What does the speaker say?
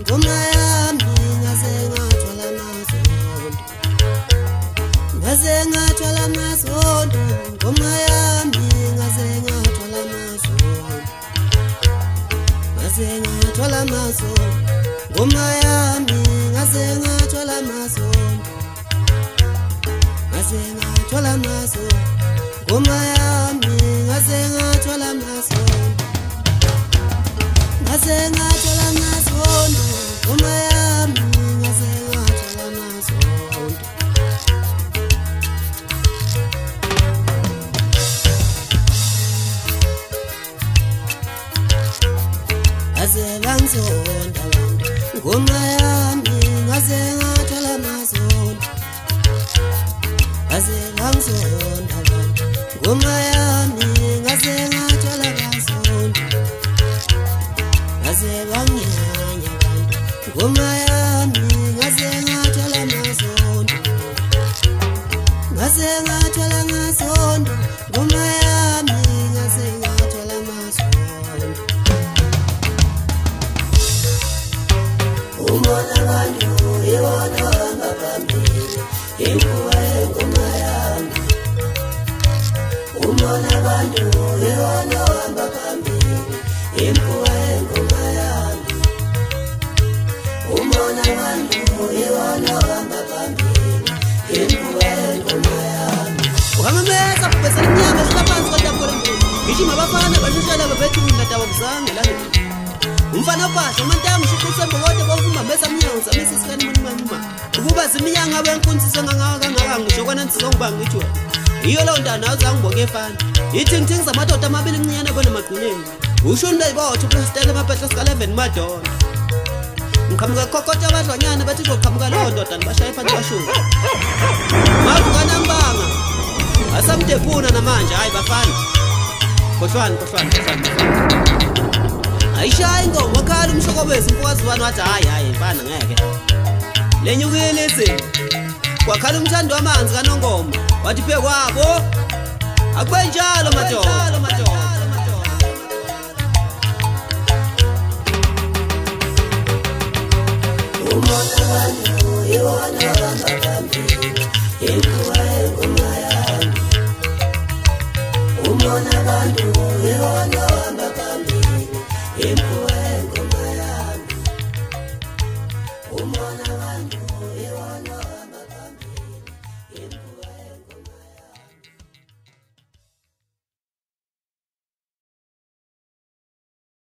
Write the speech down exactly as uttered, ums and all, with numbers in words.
ngoma yami ngaze ngathwala amasondo ngaze ngathwala amasondo ngoma yami ngaze ngathwala amasondo ngaze ngathwala amasondo ngoma yami ngaze ngathwala amasondo ngaze ngathwala amasondo ngoma yami ngaze ngathwala amasondo ngaze ngathwala amasondo ngoma yami ngaze ngathwala amasondo ngaze bangizonda abantu ngoma yami ngaze ngathwala amasondo ngaze bangizonda abantu ngoma yami ngaze ngathwala amasondo ngaze banginyanya abantu ngoma yami ngaze ngathwala amasondo ngaze ngathwala amasondo ngoma yami ngaze ngathwala amasondo umona abantu yona ngaphambili impuwa ngoma yami umona abantu yona ngaphambili impuwa ngoma yami umona abantu yona ngaphambili impuwa ngoma yami uhamameza kubesa inyama zilaphansi kwatafula ngithi mabafana bashushela bebethu ngadawa kuzange la umfana phasha umantamu shikusembo kodwa bavuma mesa mnyango zamisa isikani munimama ukuba ziminyanga wenkunzi ngangaka kangaka ngisho kwana nsizongiba ngithiwa iyo lo ntana azangiboke efana ithi ngithingi zamadoda amabili mncinyane bona magqineni ushuni bayibotho kwestele mapetla ska eleven madona ngikhamuka kokota abadlanyana bathi zoqhamuka lo ndoda nibashaya phansi bashuni makukana mbanga asamdephuna namanje hayi bafana kohlwana kohlwana kohlwana ayishaya ingoma khala umshokobezi mfokazi wani wathi hayi hayi mfana ngeke lenyukile izinto kwakhala umthando wamanzi kaNongoma wathi phe kwabo akube njalo madoda umona abantu yona ngaphambili impuwa ngoma yami umona abantu yona